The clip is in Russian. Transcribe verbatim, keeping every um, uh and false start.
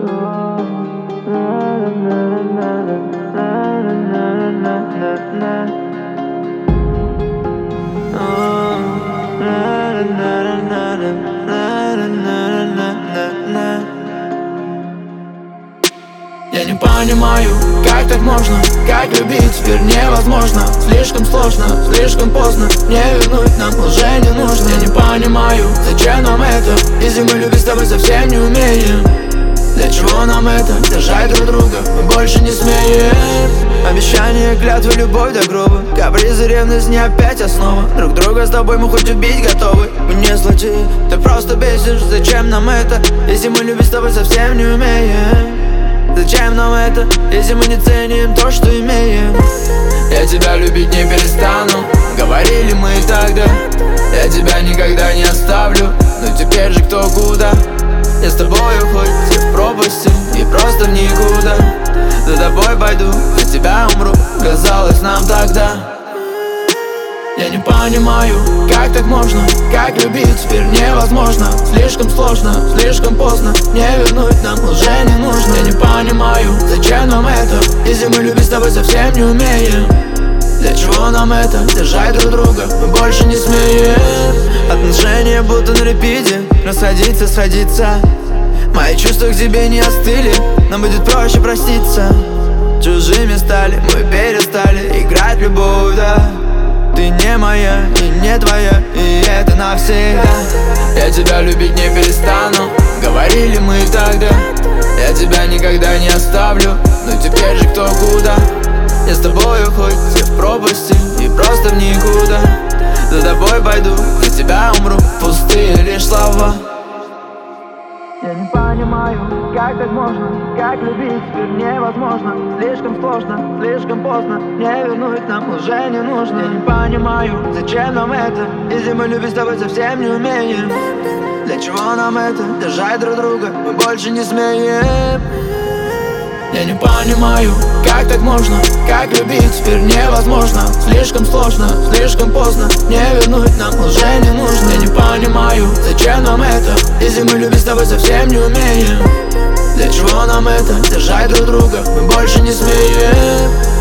Я не понимаю, как так можно, как любить теперь невозможно. Слишком сложно, слишком поздно, не вернуть нам уже не нужно. Я не понимаю, зачем нам это, если мы любить с тобой совсем не умеем. Для чего нам это, держать друг друга мы больше не смеем. Обещания, клятвы, любовь до гроба, капризы, ревность, не опять основа. Друг друга с тобой мы хоть убить готовы. Мы не злодеи, ты просто бесишь. Зачем нам это, если мы любить с тобой совсем не умеем? Зачем нам это, если мы не ценим то, что имеем? Я тебя любить не перестану, говорили мы тогда. Я тебя никогда не оставлю, но теперь же кто куда. Я с тобою хоть в пропасти и просто в никуда. За тобой пойду, за тебя умру, казалось нам тогда. Я не понимаю, как так можно, как любить теперь невозможно. Слишком сложно, слишком поздно, не вернуть нам уже не нужно. Я не понимаю, зачем нам это, если мы любить с тобой совсем не умеем. Для чего нам это, держать друг друга мы больше не смеем. Отношения будто на репите, расходиться, сходиться. Мои чувства к тебе не остыли, нам будет проще проститься. Чужими стали, мы перестали играть в любовь, да. Ты не моя и не твоя, и это навсегда. Я тебя любить не перестану, говорили мы тогда. Я тебя никогда не оставлю, но теперь же кто куда. Я с тобою хоть в пропасти и просто в никуда. За тобой пойду, за тебя умру, пустые лишь слова. Я не понимаю, как так можно, как любить теперь невозможно. Слишком сложно, слишком поздно, не вернуть нам уже не нужно. Я не понимаю, зачем нам это, если мы любить с тобой совсем не умеем. Для чего нам это, держать друг друга мы больше не смеем. Я не понимаю, как так можно, как любить теперь невозможно. Слишком сложно, слишком поздно, не вернуть нам уже не нужно. Я не понимаю, зачем нам это, если мы любить с тобой совсем не умеем. Для чего нам это, держать друг друга мы больше не смеем.